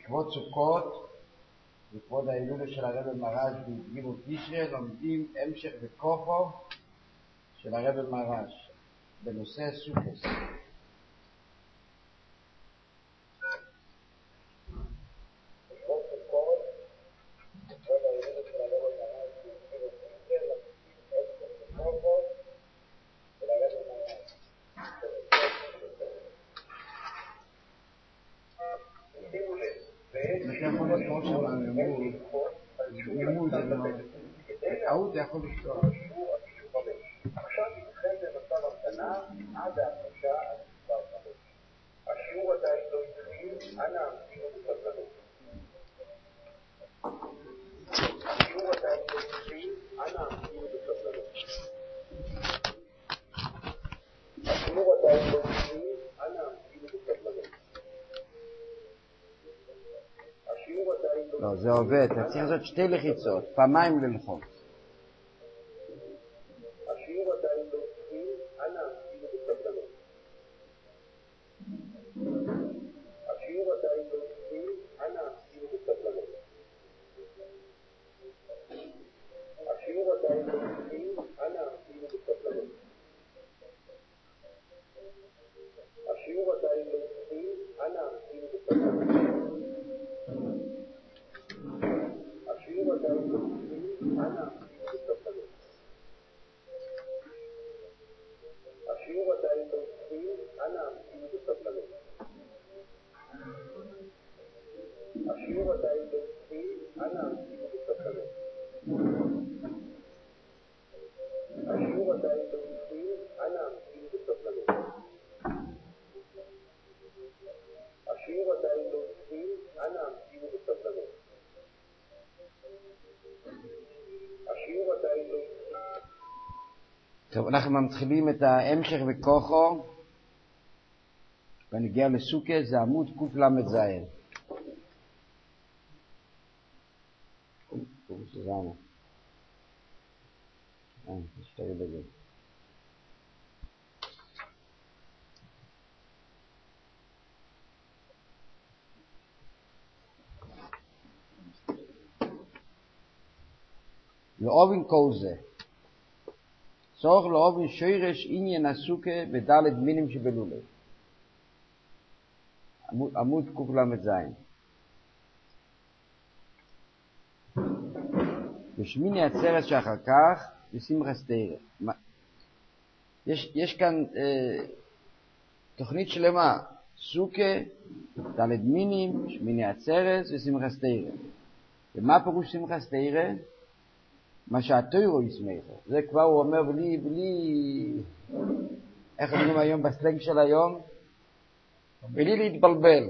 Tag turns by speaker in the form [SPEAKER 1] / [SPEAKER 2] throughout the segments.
[SPEAKER 1] לכבוד סוכות, לכבוד ההילולה של הרב מרש בגימול תשרי, לומדים המשך וכוחו של הרב מרש בנושא סוכות. זה יכול לפתוח.
[SPEAKER 2] עכשיו נתחיל במצב המתנה עד ההפרשה עד מספר 5. השיעור עדיין לא התחיל, אנא המתינו בסבלנות. השיעור עדיין לא התחיל, אנא המתינו בסבלנות. השיעור עדיין לא התחיל, אנא המתינו בסבלנות. השיעור עדיין לא...
[SPEAKER 1] לא, זה עובד, אתה צריך לעשות שתי לחיצות, פעמיים ללחוץ.
[SPEAKER 2] השיעור עדיין לא התחיל, אנא המתינו בסבלנות. השיעור עדיין לא התחיל, אנא המתינו בסבלנות. השיעור עדיין לא התחיל, אנא המתינו בסבלנות. השיעור עדיין לא התחיל, אנא המתינו בסבלנות. השיעור עדיין לא התחיל, אנא המתינו בסבלנות. השיעור עדיין לא התחיל, אנא המתינו בסבלנות. השיעור עדיין לא התחיל, אנא המתינו בסבלנות. השיעור עדיין לא התחיל, אנא המתינו בסבלנות. השיעור עדיין לא התחיל, אנא המתינו בסבלנות. השיעור עדיין לא התחיל.
[SPEAKER 1] טוב, אנחנו מתחילים את ההמשך וכוחו ונגיע לסוכה, זה עמוד קל"ז. נשתגע בזה. לאובן כל זה צורך לאובן שורש עניין הסוכה בדלת מינים שבלולה. עמוד קל"ז. בשמיני עצרת שאחר כך בשמחת תורה. יש כאן תוכנית שלמה, סוכה, דלת מינים, שמיני עצרת ושמחת תורה. ומה פירוש שמחת תורה? מה שהתורה ישמחו. זה כבר הוא אומר בלי איך אומרים היום בסלנג של היום? בלי להתבלבל.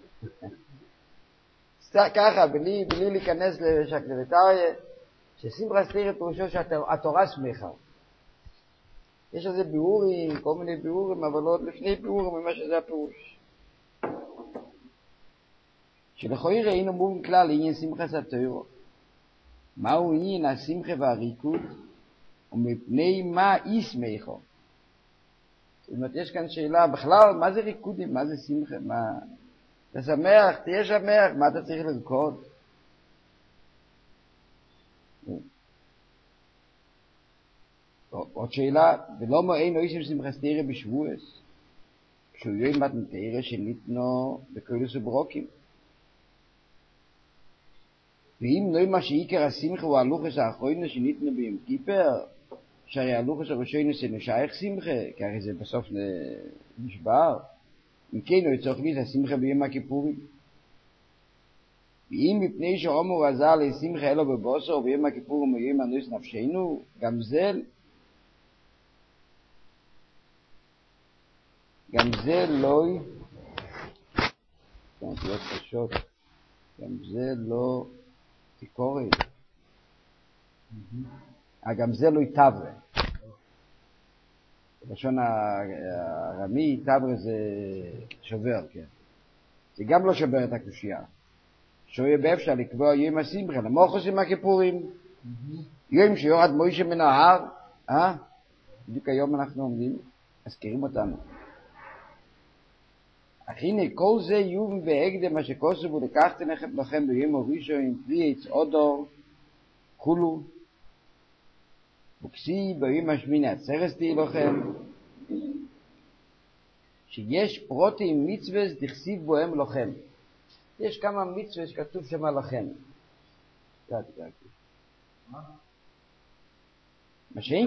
[SPEAKER 1] ככה, בלי להיכנס לשקלטריה, ששמחת תורה פירושו שהתורה שמחה. יש על זה ביאורים, כל מיני ביאורים, אבל עוד לפני ביאורים ממה שזה הפירוש. שלכאורה היינו מובן כלל לעניין שמחת התורה. מהו עניין השמחה והריקוד ומפני מה ישמחו? זאת אומרת, יש כאן שאלה בכלל, מה זה ריקודים, מה זה שמחה, מה... אתה שמח, תהיה שמח, מה אתה צריך לרקוד? עוד שאלה, ולא מועין לא ישם שמחת תורה בשבועס, שהוא יום מתן תורה שניתנו בקודש וברוקים. ואם לא מה שעיקר השמחה הוא הלוחס האחרונה שניתנו ביום כיפר, שהרי הלוחס הראשון זה נשייך שמחה, כי הרי זה בסוף נשבר. אם כן, הוא יצטרך לי את השמחה ביום הכיפורים. ואם מפני שאומר עזר לשמחה אלו בבוסר, וביום הכיפורים הוא יום אנוס נפשנו, גם זה לא תיקורת. גם זה לא יתברה. בלשון הרמי, תברה זה שובר, כן. זה גם לא שובר את הקושייה. שויה באפשר לקבוע יום השמחה, למוח עושים הכיפורים. יום שיורד מוישה מן ההר, בדיוק היום אנחנו עומדים, מזכירים אותנו. אך הנה כל זה יובן בהקדם מה שכוסו ולקחתם לכם ביום הראשון פרי עץ אודור כולו וכסי ביום השמיני עצרת תהי לכם שיש פרוטים מצווה דכסיב בוהם לכם. יש כמה מצווה שכתוב שם לכם. מה שאין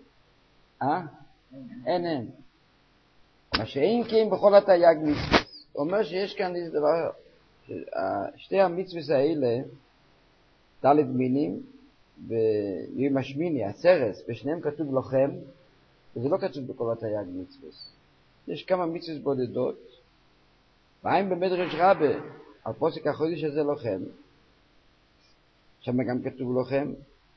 [SPEAKER 1] אין מה שאין כן בכל התייג מצווה. הוא אומר שיש כאן איזה דבר, שתי המצווה האלה, ד' מינים ויום השמיני, הסרס, בשניהם כתוב לכם, וזה לא כתוב בכל התייג מצווה. יש כמה מצווה בודדות, והאם במדרש רבה, על פוסק החודש הזה לכם, שם גם כתוב לכם,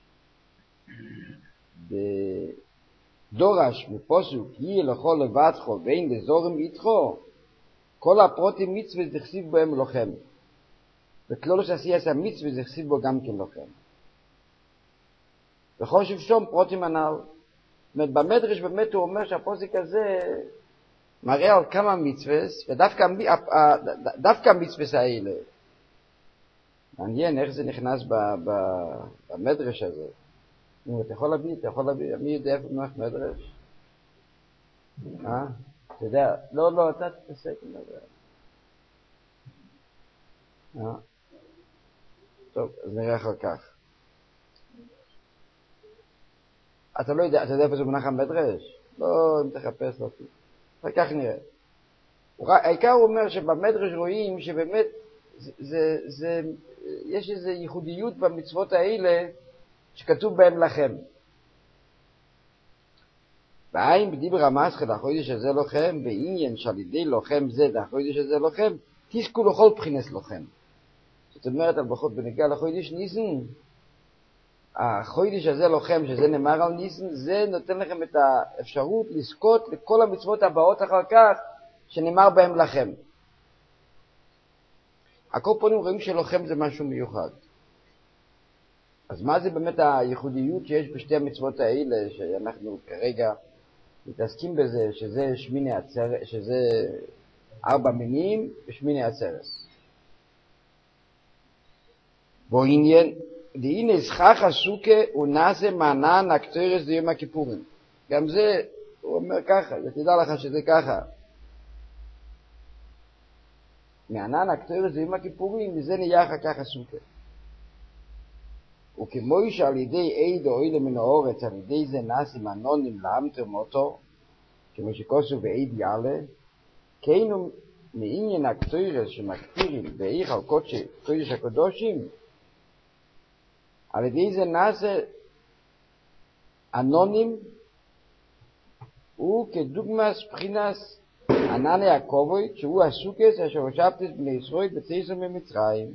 [SPEAKER 1] דורש מפוסוק יהיה לכל לבדכו ואין לזורם איתכו כל הפרוטים מצווה זכסיב בהם לכם וכלולוס עשייס המצווה זכסיב בו גם כן לכם וחושב שום פרוטים הנ"ל. זאת אומרת, במדרש באמת הוא אומר שהפוסק הזה מראה על כמה מצווה ודווקא המצווה האלה מעניין איך זה נכנס במדרש הזה. אתה יכול להביא, מי יודע איפה נוח מדרש? אתה יודע, לא, אתה תתעסק עם זה. טוב, אז נראה אחר כך. אתה לא יודע, אתה יודע איפה זה מונח המדרש? לא, אם תחפש לא. אחר כך נראה. העיקר הוא אומר שבמדרש רואים שבאמת יש איזו ייחודיות במצוות האלה שכתוב בהם לכם. והאם בדיבר המסחת החודש הזה לכם, בעניין שעל ידי לכם זה החודש הזה לכם, תזכו לכל בחינס לכם. זאת אומרת, על ברכות בנגיע לחודש ניסן, החודש הזה לכם, שזה נאמר על ניסן, זה נותן לכם את האפשרות לזכות לכל המצוות הבאות אחר כך, שנאמר בהם לכם. הכל פונים רואים שלכם זה משהו מיוחד. אז מה זה באמת הייחודיות שיש בשתי המצוות האלה, שאנחנו כרגע מתעסקים בזה, שזה שמיני עצרת, שזה 4 מינים ושמיני עצרת. בו עניין, דהנה סכך הסוכה ונעשה מענן הקטורס ליום הכיפורים. גם זה, הוא אומר ככה, ותדע לך שזה ככה. מענן הקטורס ליום הכיפורים, וזה נהיה אחר כך הסוכה. וכמו שעל ידי עד או אלה מן האורץ, על ידי זה נעשים אנונים להמתר מותו, כמו שכוסו ועד יעלה, כאילו מעניין הקטורס שמקטירים באיך על קודש הקדושים, על ידי זה נעשה אנונים, הוא כדוגמס בחינס ענני הכובד, שהוא הסוכס אשר הושבתי את בני ישראל בצאתם ממצרים.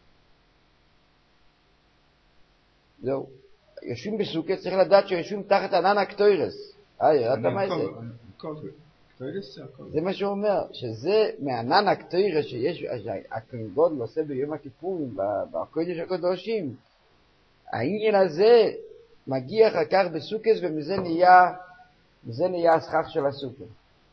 [SPEAKER 1] זהו, יושבים בסוכת, צריך לדעת שיושבים תחת ענן הקטורס. ידעת מה זה? זה מה שהוא אומר, שזה מענן הקטורס שיש, הכהן גודל עושה ביום הכיפורים, בקודש הקדושים. העניין הזה מגיע אחר כך בסוכת, ומזה נהיה הסכך של הסוכת.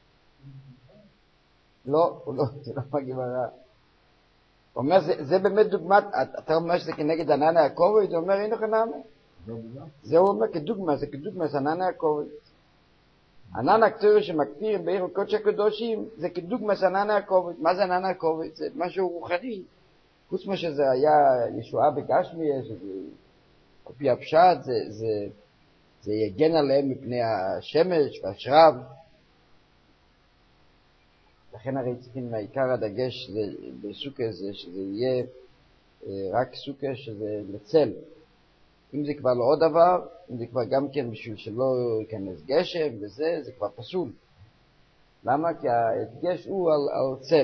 [SPEAKER 1] לא, זה לא מגיע ברע. הוא אומר, זה באמת דוגמת, אתה אומר שזה כנגד ענן הכובד, הוא אומר, אין לך נעמה. זה הוא אומר כדוגמה, זה כדוגמה, זה ענן הכובד. ענן הקטורס שמקטיר בעיר קודש הקדושים, זה כדוגמה, זה ענן הכובד. מה זה ענן הכובד? זה משהו רוחני. חוץ מה שזה היה ישועה בגשמיה, שזה, על פי הפשט, זה יגן עליהם מפני השמש והשרב. לכן הרי צריכים העיקר הדגש בסוכה זה שזה יהיה רק סוכה שזה לצל. אם זה כבר לא עוד דבר, אם זה כבר גם כן בשביל שלא ייכנס גשם וזה, זה כבר פסול. למה? כי ההדגש הוא על צל.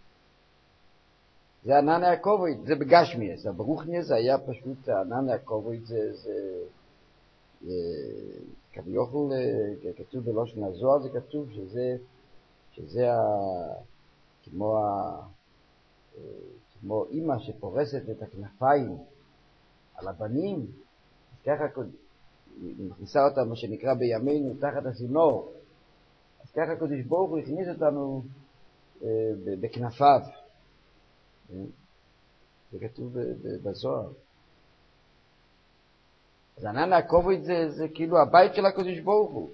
[SPEAKER 1] זה ענן הכובד, זה בגשמיאס. הברוכניאס זה היה פשוט ענן הכובד, זה כביכול, כתוב בלושן הזוהר, זה כתוב שזה כמו אמא שפורסת את הכנפיים על הבנים, ככה מכניסה אותה מה שנקרא בימינו תחת הסינור. אז ככה קדוש ברוך הוא הכניס אותנו בכנפיו. זה כתוב בזוהר. אז ענן הכובד זה כאילו הבית של הקדוש ברוך הוא.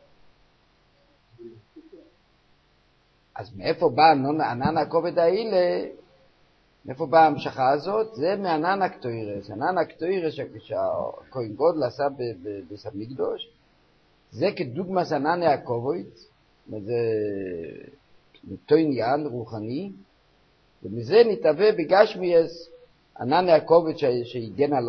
[SPEAKER 1] אז מאיפה בא ענן הכובד האלה? מאיפה באה המשכה הזאת? זה מענן הקטוירס. ענן הקטוירס שהכהן גודל עשה בבית המקדש, זה כדוגמת ענן הכובד, זה אותו עניין רוחני, ומזה נתהווה בגשמיאס ענן הכובד שהגן על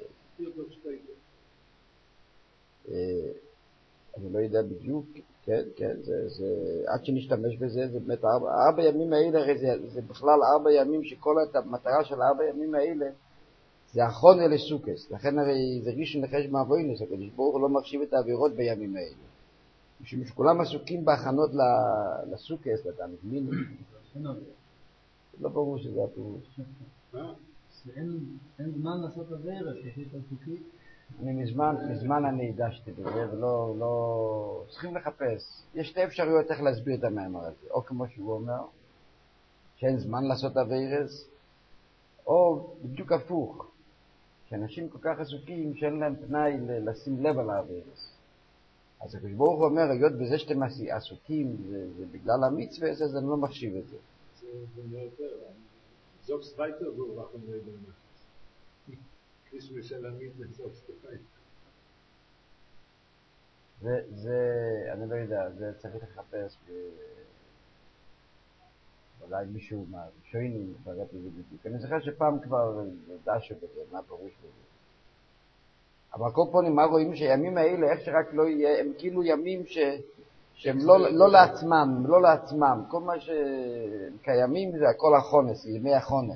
[SPEAKER 1] אני לא יודע בדיוק, כן, זה עד שנשתמש בזה, זה באמת 4 ימים האלה, הרי זה בכלל 4 ימים שכל המטרה של 4 ימים האלה זה החונה לסוכס, לכן הרי זה ראשון לחשבון אבוינוס, הקדוש ברוך הוא לא מחשיב את העבירות בימים האלה, משום שכולם עסוקים בהכנות לסוכס, לתענית מיני. לא ברור שזה הפירוש.
[SPEAKER 3] אין זמן לעשות עבירה, שיש עסוקים.
[SPEAKER 1] מזמן אני הדשתי בזה, ולא צריכים לחפש. יש 2 אפשרויות איך להסביר את המאמר הזה. או כמו שהוא אומר, שאין זמן לעשות עבירס, או בדיוק הפוך, שאנשים כל כך עסוקים שאין להם פנאי לשים לב על העבירס. אז הקדוש ברוך הוא אומר, היות בזה שאתם עסוקים, זה בגלל המצווה, אז אני לא מחשיב את זה.
[SPEAKER 4] זה נראה יותר, זוגס וייטר והוא רחם לא יודע מה. כריש משלמית לזוגס וייטר.
[SPEAKER 1] אני לא יודע, זה צריך לחפש אולי מישהו מהראשונים ברגע זה בדיוק. אני זוכר שפעם כבר דשו בזה, מה פירוש בזה. אבל כל פעמים מה רואים שהימים האלה, איך שרק לא יהיה, הם כאילו ימים שהם לא לעצמם, כל מה שקיימים זה הכל החונס, ימי החונה.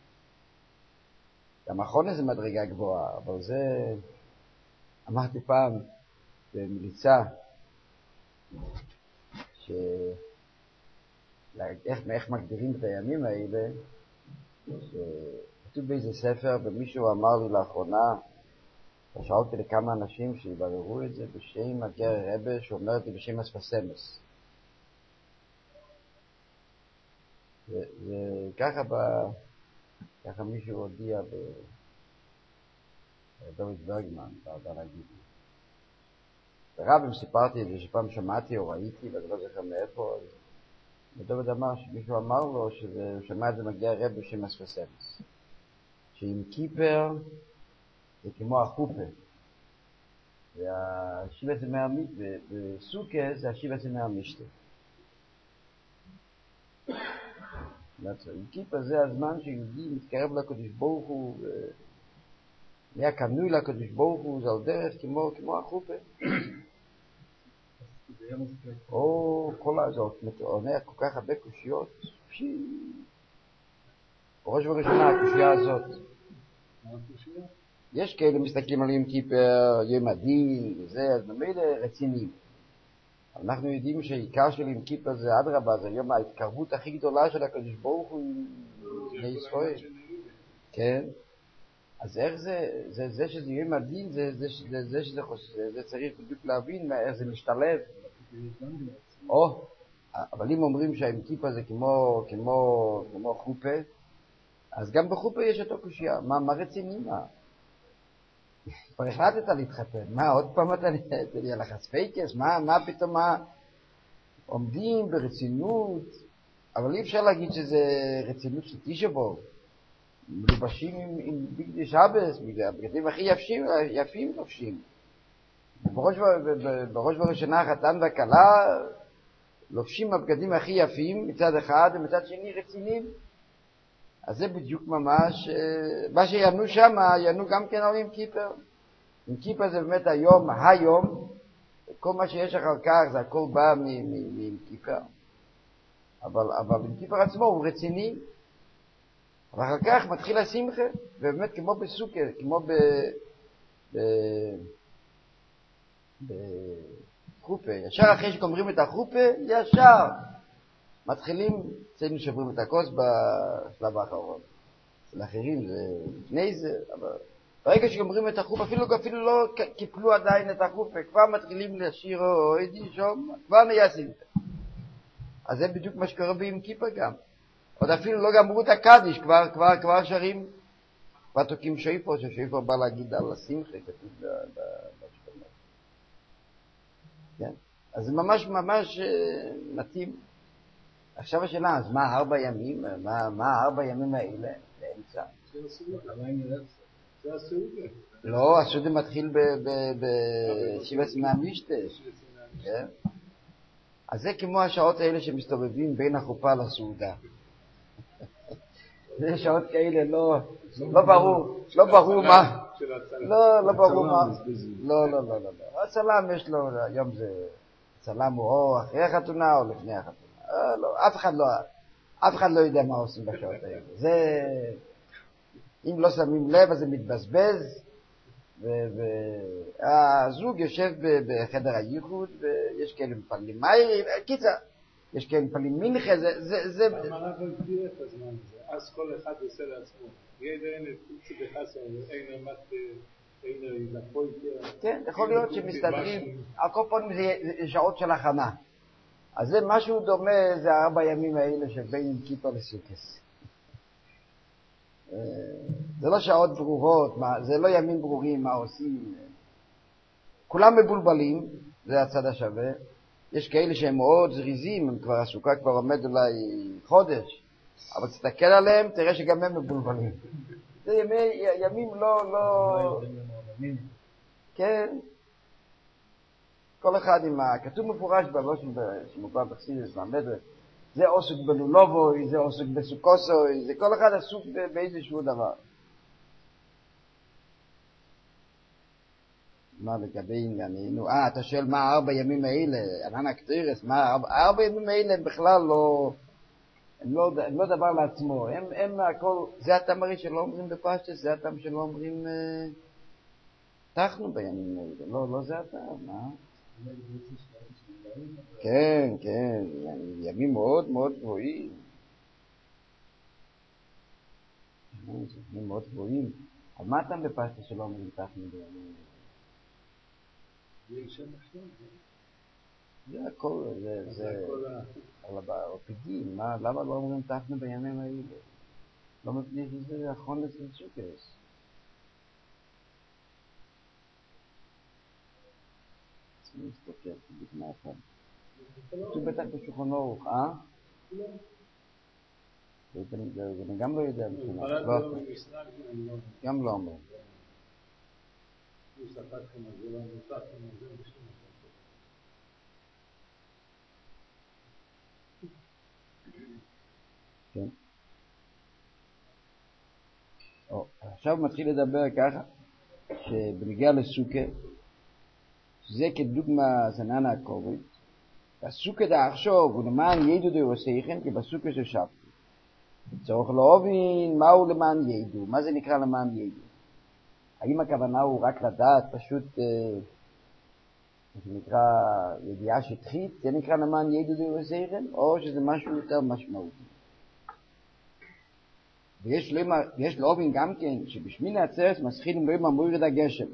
[SPEAKER 1] גם החונס זה מדרגה גבוהה, אבל זה, אמרתי פעם במליצה, איך מגדירים את הימים האלה, שכתוב באיזה ספר, ומישהו אמר לי לאחרונה, ושאלתי לכמה אנשים שיבררו את זה בשם הגר רבה, שאומר את זה בשם הספסמס. וככה מישהו הודיע דוד ברגמן, בארדן הגידי. ברב, אם סיפרתי את זה שפעם שמעתי או ראיתי, ואני לא זוכר מאיפה, ודוד אמר שמישהו אמר לו שהוא שמע את זה מגיע רבה בשם הספסמס. שעם קיפר זה כמו החופה. והשיבה זה מהמשתה, בסוכה זה השיבה זה מהמשתה. עם קיפה זה הזמן שיהודי מתקרב לקדוש ברוך הוא, נהיה קנוי לקדוש ברוך הוא, זה על דרך כמו החופה. או כל הזאת, עונה כל כך הרבה קושיות, בראש ובראשונה הקושייה הזאת. יש כאלה מסתכלים על יום כיפר, יום הדין וזה, אז ממילא רציניים. אנחנו יודעים שהעיקר של יום כיפר זה אדרבה, זה יום ההתקרבות הכי גדולה של הקדוש ברוך הוא לישראל. כן? אז איך זה שזה יום הדין, זה צריך בדיוק להבין איך זה משתלב. אבל אם אומרים שהיום כיפר זה כמו חופה, אז גם בחופה יש אותו קושיה. מה רציני מה? כבר החלטת להתחתן, מה עוד פעם אתה נהיה לך ספייקס, מה פתאום עומדים ברצינות, אבל אי אפשר להגיד שזה רצינות של תשבו, מלובשים עם בגדי שבס, הבגדים הכי יפים לובשים. בראש ובראשונה החתן והכלה לובשים הבגדים הכי יפים מצד אחד ומצד שני רציניים. אז זה בדיוק ממש, מה שיענו שם, יענו גם כן על יום כיפר. יום כיפר זה באמת היום, כל מה שיש אחר כך זה הכל בא מיום כיפר. אבל יום כיפר עצמו הוא רציני. ואחר כך מתחיל השמחה, ובאמת כמו בסוכה, כמו בחופה. ישר אחרי שגומרים את החופה, ישר מתחילים, אצלנו שוברים את הכוס בשלב האחרון. אצל אחרים זה לפני זה, אבל ברגע שגומרים את החופה, אפילו לא קיפלו עדיין את החופה, כבר מתחילים לשיר אוידי שום, כבר נהיה שמחה. אז זה בדיוק מה שקורה ביום כיפר גם. עוד אפילו לא גמרו את הקדיש, כבר שרים, כבר תוקים שויפו, ששויפו בא להגיד על השמחה, כתוב בשכונות. כן? אז זה ממש מתאים. עכשיו השאלה, אז מה 4 ימים? מה 4 ימים האלה? באמצע.
[SPEAKER 4] זה הסעודה.
[SPEAKER 1] לא, הסעודה מתחיל בשבע מהמשתה. כן? אז זה כמו השעות האלה שמסתובבים בין החופה לסעודה. זה שעות כאלה, לא ברור מה. לא ברור מה. לא. הצלם יש לו, היום זה, הצלם הוא או אחרי החתונה או לפני החתונה. לא, אף אחד לא יודע מה עושים בשעות האלה. זה, אם לא שמים לב, אז זה מתבזבז, והזוג יושב בחדר הייחוד, ויש כאלה מפעלים מים, קיצר, יש כאלה מפעלים מנחה, זה...
[SPEAKER 4] המערב הגדיר את הזמן הזה, אז כל אחד עושה לעצמו. ידע אין פוצי בחסר, אין לפויקר.
[SPEAKER 1] כן, יכול להיות שמסתדרים, על כל פעם זה שעות של הכנה. אז זה משהו דומה, זה 4 ימים האלה שבין כיפה לסוכס. זה לא שעות ברורות, זה לא ימים ברורים, מה עושים. כולם מבולבלים, זה הצד השווה. יש כאלה שהם מאוד זריזים, הם כבר, הסוכה כבר עומד אולי חודש, אבל תסתכל עליהם, תראה שגם הם מבולבלים. זה ימים לא... כן. כל אחד עם כתוב מפורש בלושן שמובא בחסידות מהמדרש. זה עוסק בלולובוי, זה עוסק בסוכוסוי, זה כל אחד עסוק באיזשהו דבר. מה לגבי עניינינו? אתה שואל מה 4 ימים האלה, ענן הקטירס, מה 4 ימים האלה הם בכלל לא, הם לא דבר לעצמו, הם הכל, זה הטעם הרי שלא אומרים בפשטס, זה הטעם שלא אומרים תחנו בימים האלה, לא זה הטעם, מה? כן, ימים מאוד מאוד גבוהים. ימים מאוד גבוהים. אבל מה אתה בפשטה שלא אומרים תחנו בימים? זה הכל, זה פגיעים, למה לא אומרים תחנו בימים האלה? לא מפני שזה אחרון לסלצ'וקס. מסתכל, בדוגמה אחת. זה בטח בשולחן ערוך, זה גם לא יודע בשבילה. גם לא אומר. כן. עכשיו מתחיל לדבר ככה, שבנגיע לסוכה, שזה כדוגמה זננה הקורית, בסוכה דעכשיו ולמען ידעו דעושיכם, כי בסוכה זה שבתי. צריך להבין מהו למען ידעו, מה זה נקרא למען ידעו. האם הכוונה הוא רק לדעת פשוט, מה שנקרא ידיעה שטחית, זה נקרא למען ידעו דעושיכם, או שזה משהו יותר משמעותי. ויש להבין גם כן, שבשמיני עצרת מתחילים לא יאמר מוירד הגשם.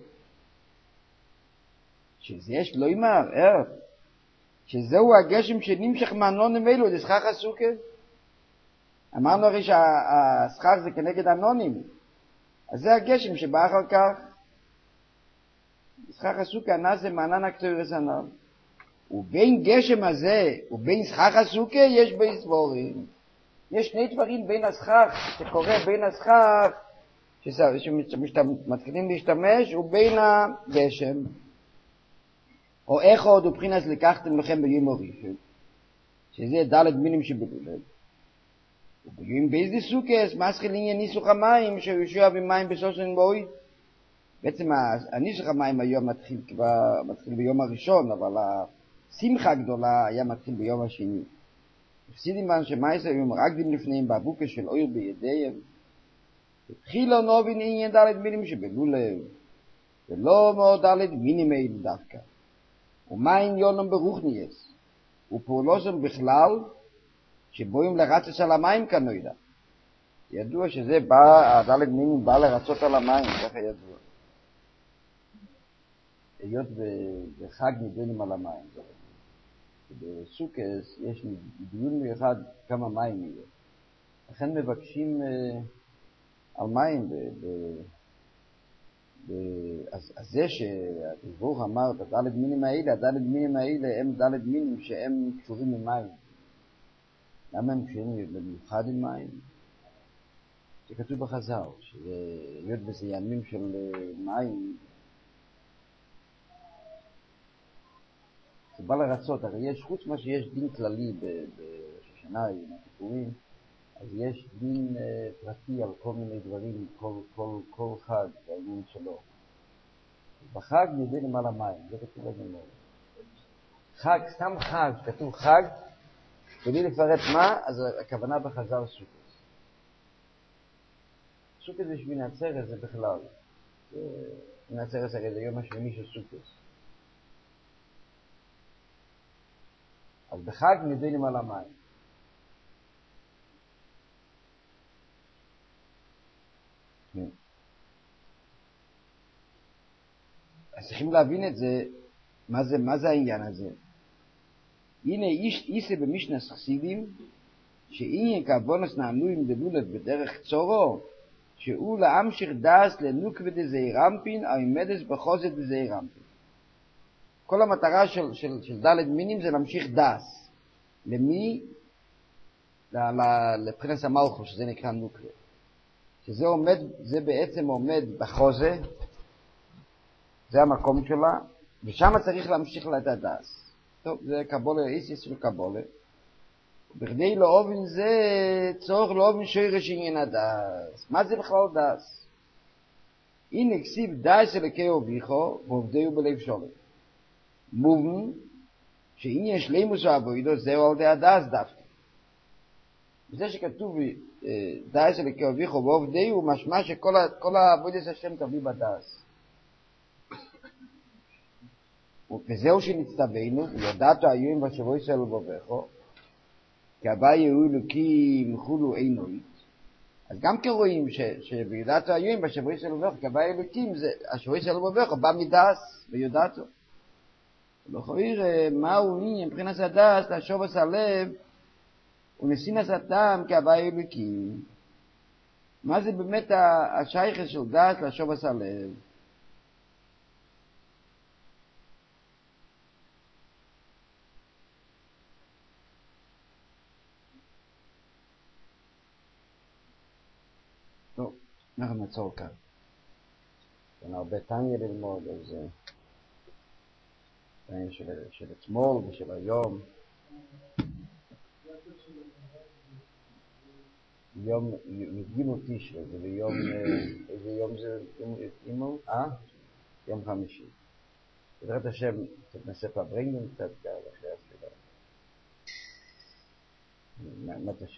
[SPEAKER 1] שיש לא יאמר, שזהו הגשם שנמשך מהנונים אלו, זה שכח הסוכה. אמרנו הרי שהשכח זה כנגד הנונים. אז זה הגשם שבא אחר כך. שכח הסוכה נעשה מענן הקטורס הנ"ל. ובין גשם הזה ובין שכח הסוכה יש בי סבורים. יש 2 דברים בין השכח, שקורה בין השכח, שמתחילים להשתמש, ובין הגשם. או איך עוד ובחינס לקחתם לכם ביום הראשון, שזה ד' מינים שבלולד. וביום באיזה סוכס, מסחיל עניין ניסוך המים, שיושע במים בסוסן בוי. בעצם הניסוך המים היום מתחיל ביום הראשון, אבל השמחה הגדולה היה מתחיל ביום השני. הפסידים בן שמייסר היו מרגדים לפניהם באבוקה של אויר בידיהם. התחילו נובין עניין ד' מינים שבלולד, ולא מאוד ד' מינים האלה דווקא. ומה עניונם ברוחניאס? ופעולוסם בכלל, שבואים לרצץ על המים כנוידע. ידוע שזה הדלת מינים בא לרצות על המים, ככה ידוע. היות וחג נידונים על המים. בסוכס יש דיון מיוחד כמה מים יהיה. לכן מבקשים על מים. אז זה שהדיבור אמר, הדלת מינים האלה הם דלת מינים שהם קשורים עם מים. למה הם קשורים במיוחד עם מים? זה כתוב בחז"ל, שזה להיות בזה ימים של מים. זה בא לרצות, הרי יש, חוץ מה שיש דין כללי בשנה, עם הכיפורים, אז יש דין פרטי על כל מיני דברים, כל חג, העניין שלו. בחג נדע למעלה מים, זה כתוב בגמרא. חג, סתם חג, כתוב חג, בלי לפרט מה, אז הכוונה בחז"ל סוכות. סוכות בשביל העצרת זה בכלל. העצרת זה יום השמיני של סוכות. אז בחג נדע למעלה מים. אז צריכים להבין את זה, מה זה העניין הזה. הנה איסה במשנס חסידים, שעניין כבונס נענויים דלולת בדרך צורו, שהוא להמשיך דס לנוקווה דזעירמפין, או עמדס בחוזת דזעירמפין. כל המטרה של ד' מינים זה להמשיך דס. למי? לבחינס המלכו, שזה נקרא נוקווה. שזה עומד, זה בעצם עומד בחוזה, זה המקום שלה, ושם צריך להמשיך לה את הדס. טוב, זה קבולה, איסיס של קבולה. בכדי לאובן זה צורך לאובן שורש עניין הדס. מה זה בכלל דס? הנה כסיב דס אלוקי אביכו, ועובדהו בלב שולם. מובן, שעניין שלימוס ועבודו, זהו על די הדס דווקא. וזה שכתוב דס אלוקי אביכו ועובדהו, משמע שכל העבודת השם תביא בדס. וזהו שנצטווינו, וידעתו היום בשבוע ישראל ובובכו, כי הבא יהיו אלוקים חולו עינוי. אז גם כרואים שבידעתו היום בשבוע ישראל ובובכו, כי הבא יהיו אלוקים, השבוע ישראל ובובכו בא מדס ויודעתו. ולכויר, מהו עניין מבחינת הדס, לשובס הלב, ונסינס הטעם כי הבא יהיו אלוקים. מה זה באמת השייכת של דס לשובס הלב? טוב, אנחנו נעצור כאן. יש הרבה תניה ללמוד, אז תניה של אתמול ושל היום. יום י"ג תשרי, זה ביום, איזה יום זה? יום חמישי. בעזרת השם, נעשה פברינגן קצת אחרי הסליחה.